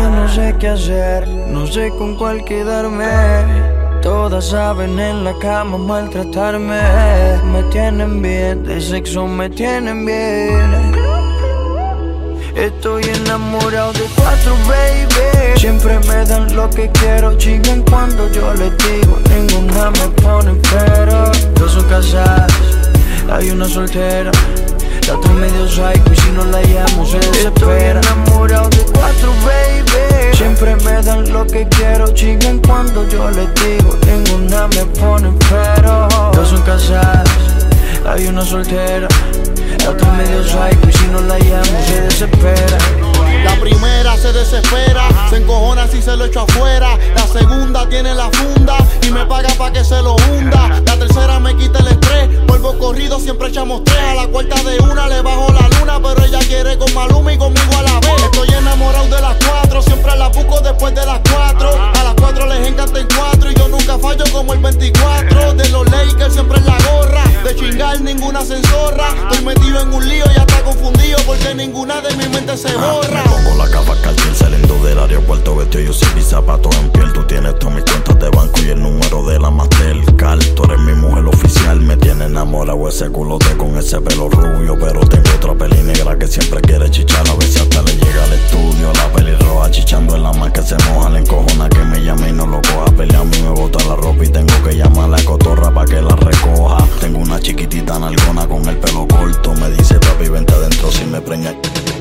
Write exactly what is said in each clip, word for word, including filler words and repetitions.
Ya no sé qué hacer, no sé con cuál quedarme. Todas saben en la cama maltratarme. Me tienen bien, de sexo me tienen bien. Estoy enamorado de cuatro, baby. Siempre me dan lo que quiero, chingan cuando yo les digo. Ninguna me pone pero. Dos son casadas, hay una soltera. La otra medio psycho y si no la llamo se desespera. Estoy enamorado de cuatro, baby. Siempre me dan lo que quiero, chingan cuando yo les digo. Ninguna me pone pero. Dos son casadas, hay una soltera. La otra medio psycho y si no la llamo se desespera. La primera se desespera, se encojona si se lo echo afuera. La segunda tiene la funda y me paga pa' que se lo hunda. La tercera me quita el estrés, vuelvo corrido, siempre echamos tres. A la cuarta de una le bajo la luna, pero ella quiere con Maluma y conmigo a la vez. Estoy enamorado de las cuatro, siempre las busco después de las cuatro. A las cuatro les encanta en cuatro y yo nunca fallo como el veinticuatro. De los Lakers siempre en la gorra, de chingar ninguna se enzorra. Estoy metido en un lío y hasta confundido porque ninguna de mi mente se borra. Pongo la capa cartier saliendo del aeropuerto, vestido yo sin mis zapatos en piel. Tú tienes todas mis cuentas de banco y el número de la Mastercard. Tú eres mi mujer oficial, me tiene enamorado ese culote con ese pelo rubio. Pero tengo otra peli negra que siempre quiere chichar. A veces hasta le llega al estudio la pelirroja, chichando en la más que se moja. Le encojona que me llame y no lo coja. Pelea a mí me bota la ropa y tengo que llamar a la cotorra pa' que la recoja. Tengo una chiquitita nalgona con el pelo corto. Me dice papi vente adentro si me preña.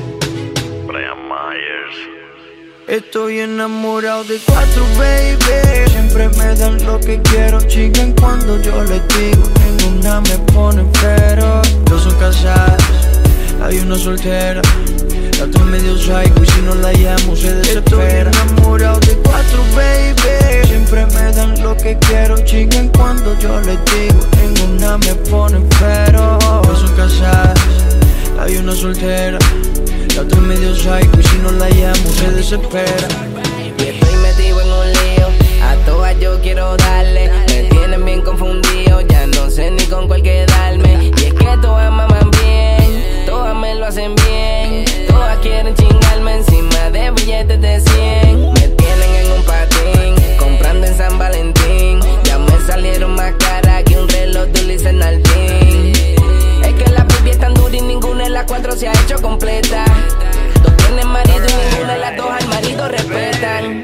Estoy enamorado de cuatro, baby. Siempre me dan lo que quiero, chingan cuando yo les digo. Ninguna me pone pero. Dos son casadas, hay una soltera. La otra medio psycho y si no la llamo se desespera. Estoy enamorado de cuatro, baby. Siempre me dan lo que quiero, chingan cuando yo les digo. Ninguna me pone pero. Dos son casadas, hay una soltera. La otra medio psycho y si no la llamo se desespera. Y estoy metido en un lío, a todas yo quiero darle. Me tienen bien confundido, ya no sé ni con cuál quedarme. Y es que todas maman bien, todas me lo hacen bien. Todas quieren chingarme encima de billetes de cien. Me tienen en un patín, comprando en San Valentín. Ya me salieron más caras que un reloj de Ulises Nardín. Es que la baby es tan dura y ninguna de las cuatro se ha hecho completa. Dos tienen marido y ninguna de las dos al marido respetan.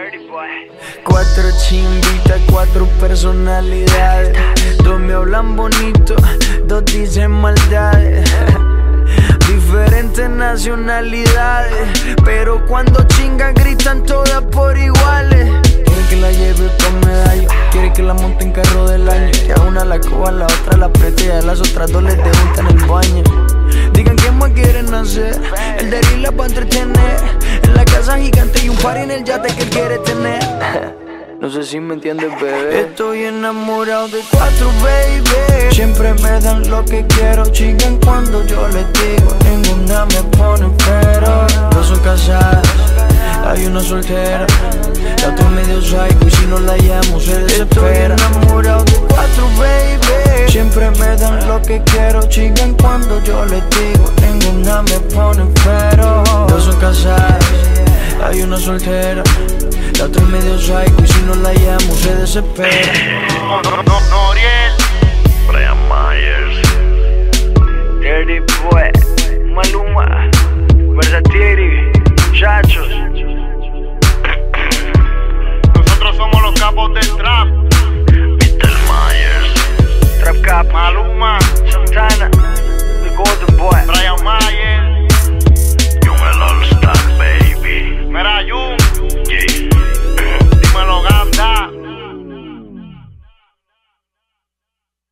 Cuatro chimbitas, cuatro personalidades. Dos me hablan bonito, dos dicen maldades. Diferentes nacionalidades, pero cuando chingan gritan todas por iguales. Quieren que la lleve con medallo, quieren que la monte en carro del año. Que a una la coja, la otra la apriete y a las otras dos les debuta en el baño. Digan qué más quieren hacer, el de la pa' entretener. En la casa gigante y un party en el yate que él quiere tener. No sé si me entiendes, bebé. Estoy enamorado de cuatro, baby. Siempre me dan lo que quiero, chingan cuando yo les digo. Ninguna me pone pero. Dos son casadas, hay una soltera. La otra medio psycho y si no la llamo se desespera. Estoy enamorado de cuatro, baby. Siempre me dan lo que quiero, chingan cuando yo les digo. Ninguna me pone pero. Dos son casadas, hay una soltera. La otra medio psycho y si no la llamo se desespera. No, no, no, Noriel, Brian Myers, Dirty Boy, Maluma, Versatiri, Chachos. Nosotros somos los capos del trap.